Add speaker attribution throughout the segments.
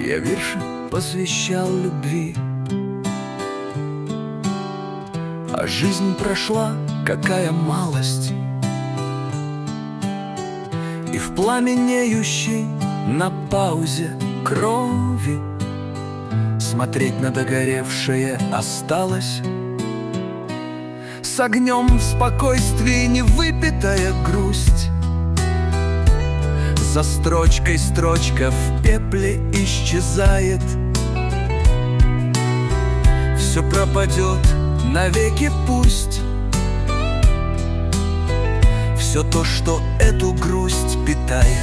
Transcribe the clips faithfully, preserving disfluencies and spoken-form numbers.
Speaker 1: Я вирши посвящал любви. А жизнь прошла, какая малость, и в пламенеющей на паузе крови смотреть на догоревшее осталось. С огнем в спокойствии невыпитая грусть, за строчкой строчка в пепле исчезает. Все пропадет навеки, пусть все то, что эту грусть питает,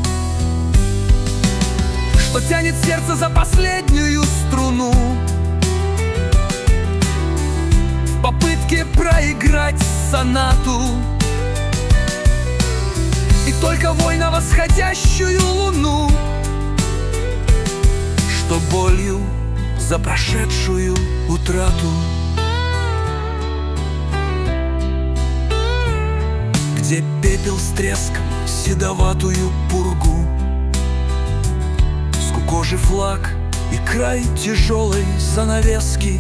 Speaker 1: что тянет сердце за последнюю струну, в попытке проиграть сонату. И только вой на восходящую луну, что болью за прошедшую утрату. Где пепел с треском седоватую пургу, скукожив лак и край тяжелой занавески,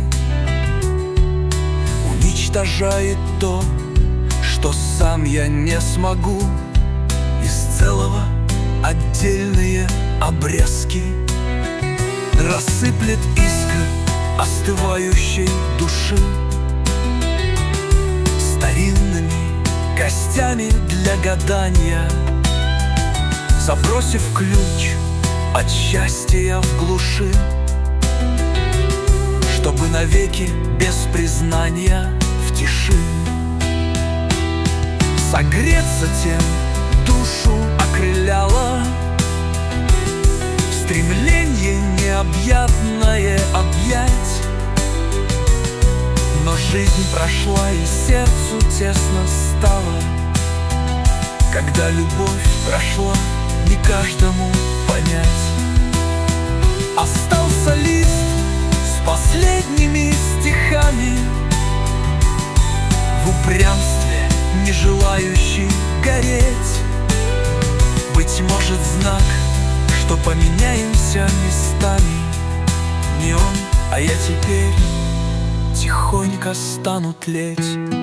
Speaker 1: уничтожает то, что сам я не смогу. Из целого отдельные обрезки рассыплет искры остывающей души старинными костями для гадания, забросив ключ от счастья в глуши, чтобы навеки без признания в тиши согреться тем, душу окрыляло стремление необъятное объять. Но жизнь прошла, и сердцу тесно стало, когда любовь прошла, не каждому понять. Остался лист с последними стихами, в упрямстве не желающий гореть. Быть может, знак, что поменяемся местами. Не он, а я теперь тихонько стану тлеть.